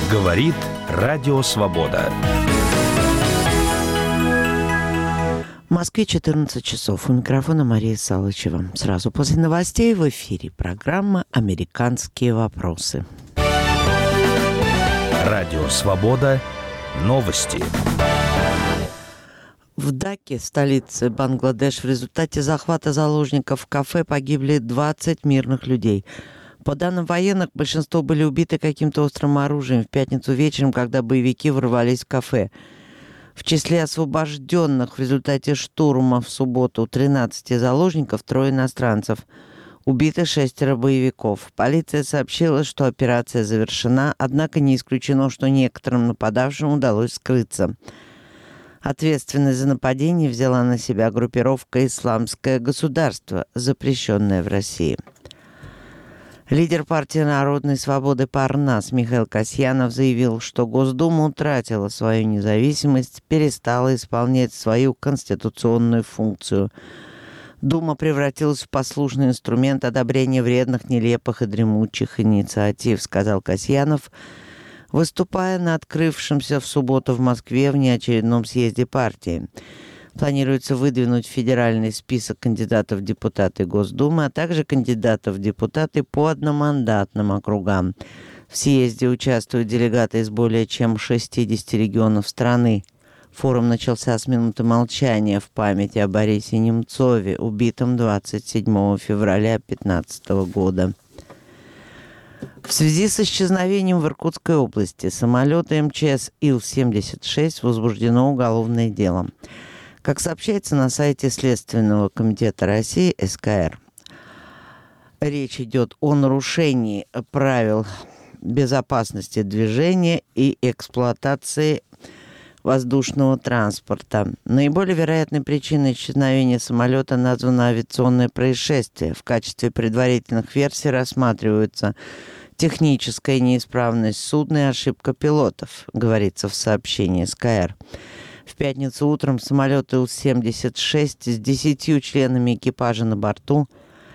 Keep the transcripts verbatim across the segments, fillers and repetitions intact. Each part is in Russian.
Говорит Радио Свобода. В Москве четырнадцать часов. У микрофона Мария Салычева. Сразу после новостей в эфире программа «Американские вопросы». Радио Свобода. Новости. В Даке, столице Бангладеш, в результате захвата заложников в кафе погибли двадцать мирных людей. По данным военных, большинство были убиты каким-то острым оружием в пятницу вечером, когда боевики ворвались в кафе. В числе освобожденных в результате штурма в субботу тринадцати заложников трое иностранцев. Убиты шестеро боевиков. Полиция сообщила, что операция завершена, однако не исключено, что некоторым нападавшим удалось скрыться. Ответственность за нападение взяла на себя группировка «Исламское государство», запрещенная в России. Лидер партии Народной свободы Парнас Михаил Касьянов заявил, что Госдума утратила свою независимость, перестала исполнять свою конституционную функцию. Дума превратилась в послушный инструмент одобрения вредных, нелепых и дремучих инициатив, сказал Касьянов, выступая на открывшемся в субботу в Москве внеочередном съезде партии. Планируется выдвинуть федеральный список кандидатов в депутаты Госдумы, а также кандидатов в депутаты по одномандатным округам. В съезде участвуют делегаты из более чем шестидесяти регионов страны. Форум начался с минуты молчания в память о Борисе Немцове, убитом двадцать седьмого февраля две тысячи пятнадцатого года. В связи с исчезновением в Иркутской области самолета эм че эс Ил семьдесят шесть возбуждено уголовное дело. Как сообщается на сайте Следственного комитета России эс ка эр, речь идет о нарушении правил безопасности движения и эксплуатации воздушного транспорта. Наиболее вероятной причиной исчезновения самолета названо авиационное происшествие. В качестве предварительных версий рассматриваются техническая неисправность судна и ошибка пилотов, говорится в сообщении эс ка эр. В пятницу утром самолет Ил семьдесят шесть с десятью членами экипажа на борту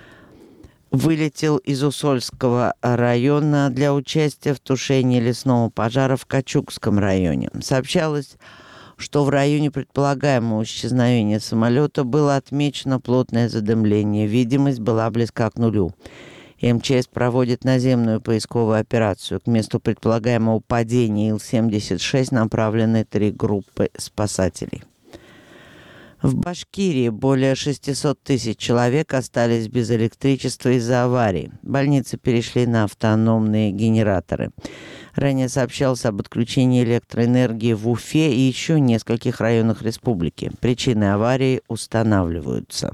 вылетел из Усольского района для участия в тушении лесного пожара в Качугском районе. Сообщалось, что в районе предполагаемого исчезновения самолета было отмечено плотное задымление. Видимость была близка к нулю. эм че эс проводит наземную поисковую операцию. К месту предполагаемого падения Ил семьдесят шесть направлены три группы спасателей. В Башкирии более шестьсот тысяч человек остались без электричества из-за аварии. Больницы перешли на автономные генераторы. Ранее сообщалось об отключении электроэнергии в Уфе и еще нескольких районах республики. Причины аварии устанавливаются.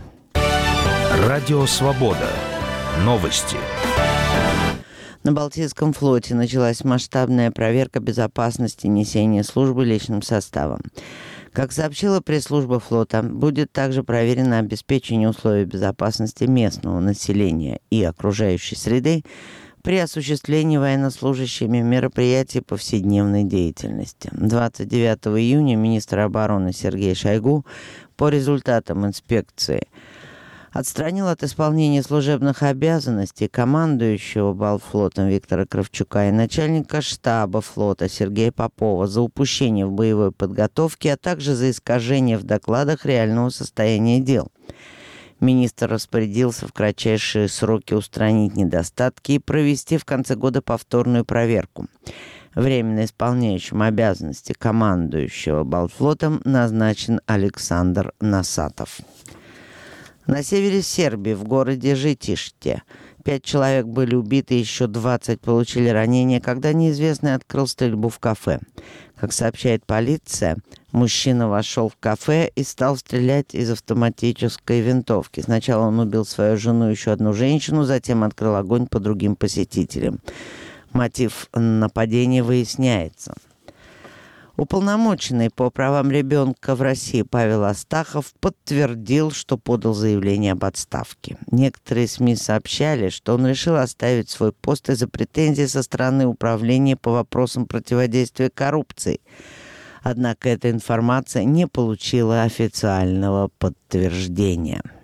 Радио Свобода. Новости. На Балтийском флоте началась масштабная проверка безопасности несения службы личным составом. Как сообщила пресс-служба флота, будет также проверено обеспечение условий безопасности местного населения и окружающей среды при осуществлении военнослужащими мероприятий повседневной деятельности. двадцать девятого июня министр обороны Сергей Шойгу по результатам инспекции отстранил от исполнения служебных обязанностей командующего Балтфлотом Виктора Кравчука и начальника штаба флота Сергея Попова за упущение в боевой подготовке, а также за искажение в докладах реального состояния дел. Министр распорядился в кратчайшие сроки устранить недостатки и провести в конце года повторную проверку. Временно исполняющим обязанности командующего Балтфлотом назначен Александр Насатов. На севере Сербии, в городе Житиште, пять человек были убиты, еще двадцать получили ранения, когда неизвестный открыл стрельбу в кафе. Как сообщает полиция, мужчина вошел в кафе и стал стрелять из автоматической винтовки. Сначала он убил свою жену и еще одну женщину, затем открыл огонь по другим посетителям. Мотив нападения выясняется. Уполномоченный по правам ребенка в России Павел Астахов подтвердил, что подал заявление об отставке. Некоторые СМИ сообщали, что он решил оставить свой пост из-за претензий со стороны Управления по вопросам противодействия коррупции. Однако эта информация не получила официального подтверждения.